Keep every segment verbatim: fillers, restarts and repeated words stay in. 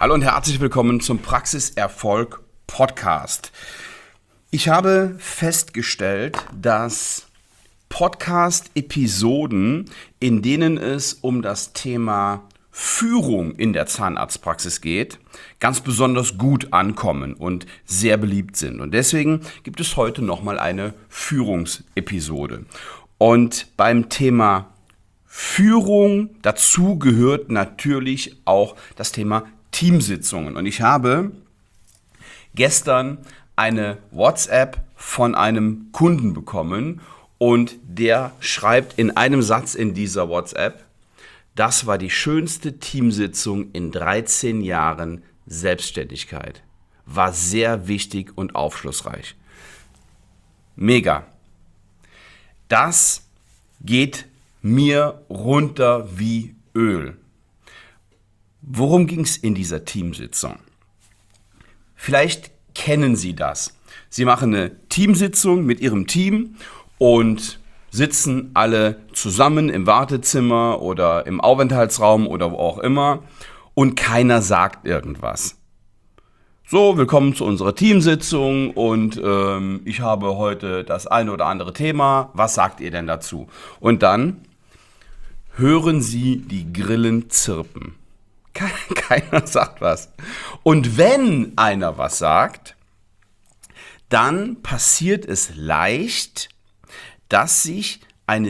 Hallo und herzlich willkommen zum Praxiserfolg Podcast. Ich habe festgestellt, dass Podcast-Episoden, in denen es um das Thema Führung in der Zahnarztpraxis geht, ganz besonders gut ankommen und sehr beliebt sind. Und deswegen gibt es heute nochmal eine Führungsepisode. Und beim Thema Führung, dazu gehört natürlich auch das Thema Teamsitzungen. Und ich habe gestern eine WhatsApp von einem Kunden bekommen und der schreibt in einem Satz in dieser WhatsApp: Das war die schönste Teamsitzung in dreizehn Jahren Selbstständigkeit. War sehr wichtig und aufschlussreich. Mega. Das geht mir runter wie Öl. Worum ging es in dieser Teamsitzung? Vielleicht kennen Sie das. Sie machen eine Teamsitzung mit Ihrem Team und sitzen alle zusammen im Wartezimmer oder im Aufenthaltsraum oder wo auch immer und keiner sagt irgendwas. So, willkommen zu unserer Teamsitzung und ähm, ich habe heute das eine oder andere Thema. Was sagt ihr denn dazu? Und dann hören Sie die Grillen zirpen. Keiner sagt was. Und wenn einer was sagt, dann passiert es leicht, dass sich eine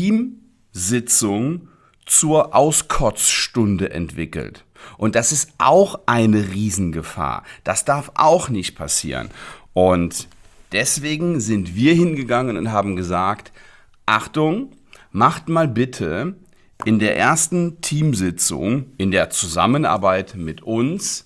Teamsitzung zur Auskotzstunde entwickelt. Und das ist auch eine Riesengefahr. Das darf auch nicht passieren. Und deswegen sind wir hingegangen und haben gesagt: Achtung, macht mal bitte in der ersten Teamsitzung, in der Zusammenarbeit mit uns,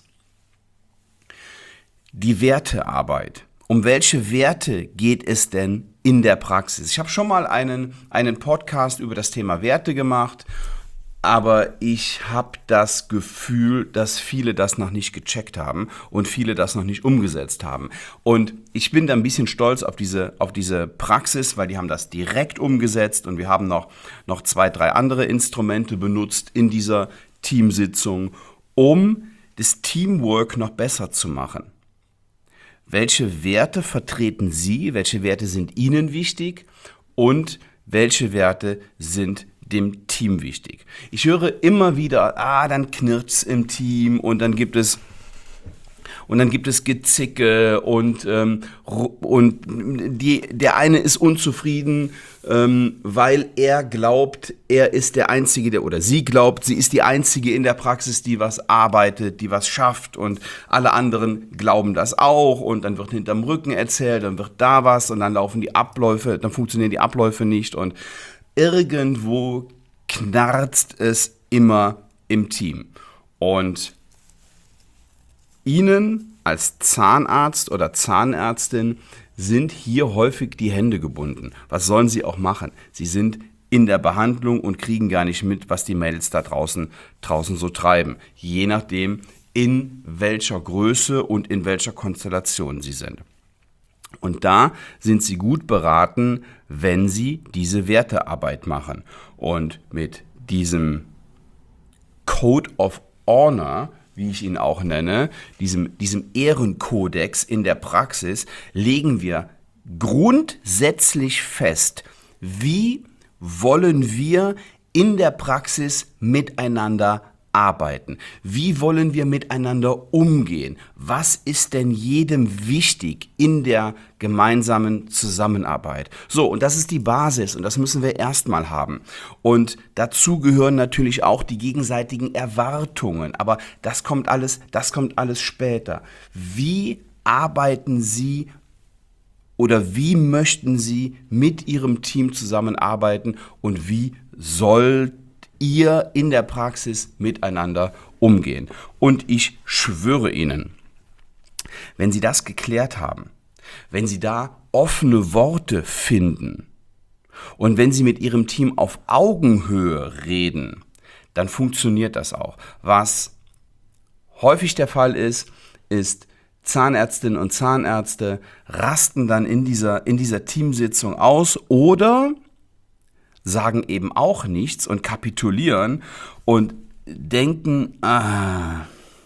die Wertearbeit. Um welche Werte geht es denn in der Praxis? Ich habe schon mal einen, einen Podcast über das Thema Werte gemacht, aber ich habe das Gefühl, dass viele das noch nicht gecheckt haben und viele das noch nicht umgesetzt haben. Und ich bin da ein bisschen stolz auf diese, auf diese Praxis, weil die haben das direkt umgesetzt und wir haben noch, noch zwei, drei andere Instrumente benutzt in dieser Teamsitzung, um das Teamwork noch besser zu machen. Welche Werte vertreten Sie? Welche Werte sind Ihnen wichtig? Und welche Werte sind dem Team wichtig? Ich höre immer wieder, ah, dann knirrscht's im Team und dann gibt es und dann gibt es Gezicke und ähm, und die, der eine ist unzufrieden, ähm, weil er glaubt, er ist der Einzige, der oder sie glaubt, sie ist die Einzige in der Praxis, die was arbeitet, die was schafft und alle anderen glauben das auch und dann wird hinterm Rücken erzählt, dann wird da was und dann laufen die Abläufe, dann funktionieren die Abläufe nicht und irgendwo knarzt es immer im Team. Und Ihnen als Zahnarzt oder Zahnärztin sind hier häufig die Hände gebunden. Was sollen Sie auch machen? Sie sind in der Behandlung und kriegen gar nicht mit, was die Mädels da draußen, draußen so treiben. Je nachdem, in welcher Größe und in welcher Konstellation Sie sind. Und da sind Sie gut beraten, wenn Sie diese Wertearbeit machen. Und mit diesem Code of Honor, wie ich ihn auch nenne, diesem, diesem Ehrenkodex in der Praxis, legen wir grundsätzlich fest, wie wollen wir in der Praxis miteinander arbeiten? Wie wollen wir miteinander umgehen? Was ist denn jedem wichtig in der gemeinsamen Zusammenarbeit? So, und das ist die Basis und das müssen wir erstmal haben. Und dazu gehören natürlich auch die gegenseitigen Erwartungen, aber das kommt alles, das kommt alles später. Wie arbeiten Sie oder wie möchten Sie mit Ihrem Team zusammenarbeiten und wie soll ihr in der Praxis miteinander umgehen? Und ich schwöre Ihnen, wenn Sie das geklärt haben, wenn Sie da offene Worte finden und wenn Sie mit Ihrem Team auf Augenhöhe reden, dann funktioniert das auch. Was häufig der Fall ist, ist, Zahnärztinnen und Zahnärzte rasten dann in dieser, in dieser Teamsitzung aus oder sagen eben auch nichts und kapitulieren und denken, ah,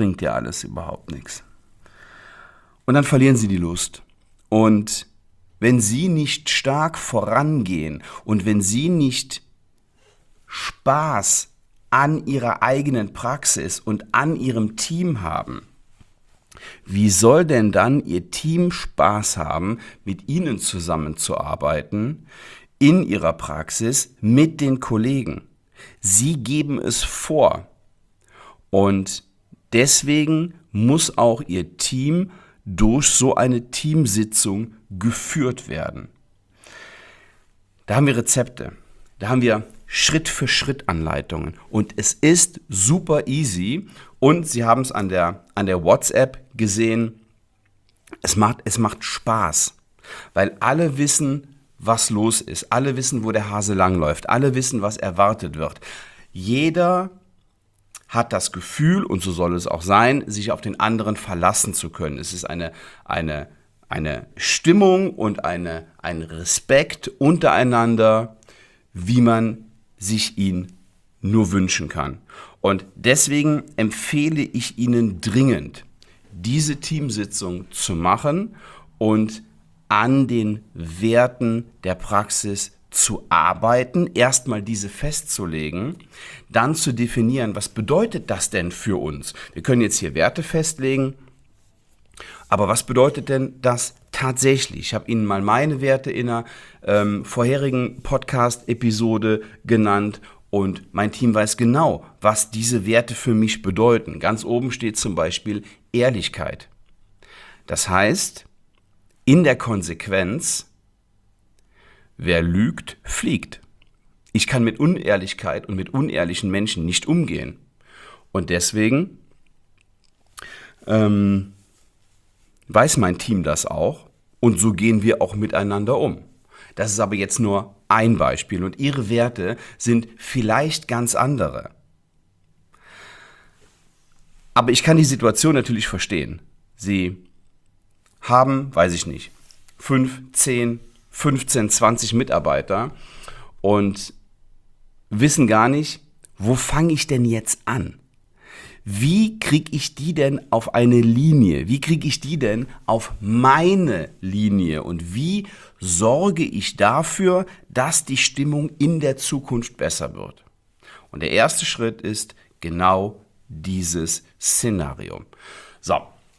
bringt dir alles überhaupt nichts. Und dann verlieren sie die Lust. Und wenn sie nicht stark vorangehen und wenn sie nicht Spaß an ihrer eigenen Praxis und an ihrem Team haben, wie soll denn dann ihr Team Spaß haben, mit ihnen zusammenzuarbeiten, in ihrer Praxis, mit den Kollegen? Sie geben es vor. Und deswegen muss auch ihr Team durch so eine Teamsitzung geführt werden. Da haben wir Rezepte, da haben wir Schritt-für-Schritt-Anleitungen und es ist super easy und Sie haben es an der, an der WhatsApp gesehen, es macht, es macht Spaß, weil alle wissen, was los ist, alle wissen, wo der Hase langläuft, alle wissen, was erwartet wird. Jeder hat das Gefühl, und so soll es auch sein, sich auf den anderen verlassen zu können. Es ist eine, eine, eine Stimmung und eine, ein Respekt untereinander, wie man sich ihn nur wünschen kann. Und deswegen empfehle ich Ihnen dringend, diese Teamsitzung zu machen und an den Werten der Praxis zu arbeiten, erstmal diese festzulegen, dann zu definieren, was bedeutet das denn für uns? Wir können jetzt hier Werte festlegen, aber was bedeutet denn das tatsächlich? Ich habe Ihnen mal meine Werte in einer ähm, vorherigen Podcast-Episode genannt und mein Team weiß genau, was diese Werte für mich bedeuten. Ganz oben steht zum Beispiel Ehrlichkeit. Das heißt, in der Konsequenz, wer lügt, fliegt. Ich kann mit Unehrlichkeit und mit unehrlichen Menschen nicht umgehen. Und deswegen ähm, weiß mein Team das auch und so gehen wir auch miteinander um. Das ist aber jetzt nur ein Beispiel und Ihre Werte sind vielleicht ganz andere. Aber ich kann die Situation natürlich verstehen. Sie haben, weiß ich nicht, fünf, zehn, fünfzehn, zwanzig Mitarbeiter und wissen gar nicht, wo fange ich denn jetzt an? Wie kriege ich die denn auf eine Linie? Wie kriege ich die denn auf meine Linie? Und wie sorge ich dafür, dass die Stimmung in der Zukunft besser wird? Und der erste Schritt ist genau dieses Szenario. So,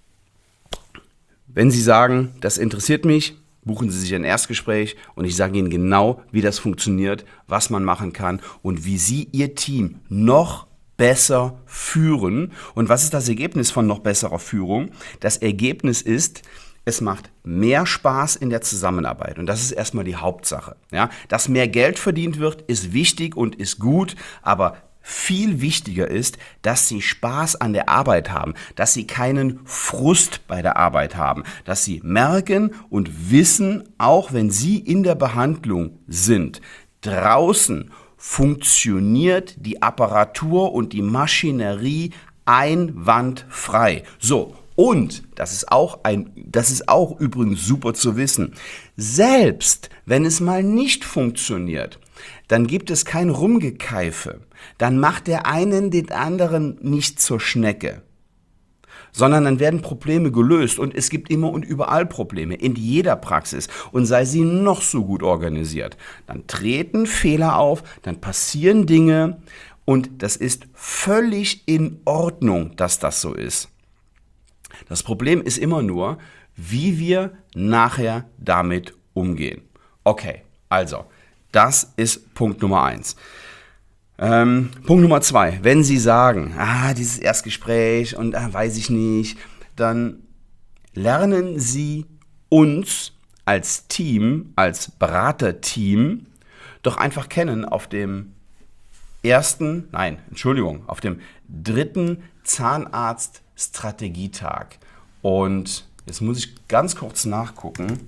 wenn Sie sagen, das interessiert mich, buchen Sie sich ein Erstgespräch und ich sage Ihnen genau, wie das funktioniert, was man machen kann und wie Sie Ihr Team noch besser führen. Und was ist das Ergebnis von noch besserer Führung? Das Ergebnis ist, es macht mehr Spaß in der Zusammenarbeit und das ist erstmal die Hauptsache. Ja, dass mehr Geld verdient wird, ist wichtig und ist gut, aber viel wichtiger ist, dass Sie Spaß an der Arbeit haben, dass Sie keinen Frust bei der Arbeit haben, dass Sie merken und wissen, auch wenn Sie in der Behandlung sind, draußen funktioniert die Apparatur und die Maschinerie einwandfrei. So, und das ist auch ein, das ist auch übrigens super zu wissen. Selbst wenn es mal nicht funktioniert, dann gibt es kein Rumgekeife. Dann macht der einen den anderen nicht zur Schnecke, sondern dann werden Probleme gelöst und es gibt immer und überall Probleme, in jeder Praxis und sei sie noch so gut organisiert. Dann treten Fehler auf, dann passieren Dinge und das ist völlig in Ordnung, dass das so ist. Das Problem ist immer nur, wie wir nachher damit umgehen. Okay, also, das ist Punkt Nummer eins. Ähm, Punkt Nummer zwei, wenn Sie sagen, ah, dieses Erstgespräch und ah, weiß ich nicht, dann lernen Sie uns als Team, als Beraterteam doch einfach kennen auf dem ersten, nein, Entschuldigung, auf dem dritten Zahnarzt-Strategietag. Und jetzt muss ich ganz kurz nachgucken.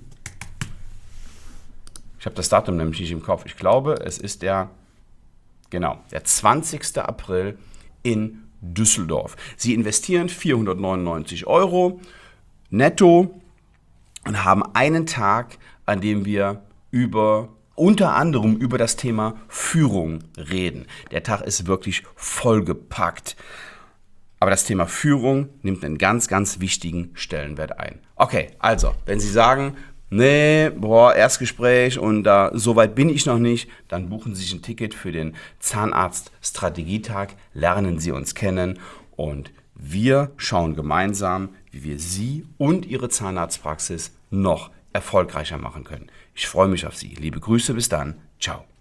Ich habe das Datum nämlich nicht im Kopf. Ich glaube, es ist der Genau, der zwanzigster April in Düsseldorf. Sie investieren vierhundertneunundneunzig Euro netto und haben einen Tag, an dem wir über unter anderem über das Thema Führung reden. Der Tag ist wirklich vollgepackt. Aber das Thema Führung nimmt einen ganz, ganz wichtigen Stellenwert ein. Okay, also, wenn Sie sagen, nee, boah, Erstgespräch und da uh, so weit bin ich noch nicht, dann buchen Sie sich ein Ticket für den Zahnarzt-Strategietag, lernen Sie uns kennen und wir schauen gemeinsam, wie wir Sie und Ihre Zahnarztpraxis noch erfolgreicher machen können. Ich freue mich auf Sie. Liebe Grüße, bis dann. Ciao.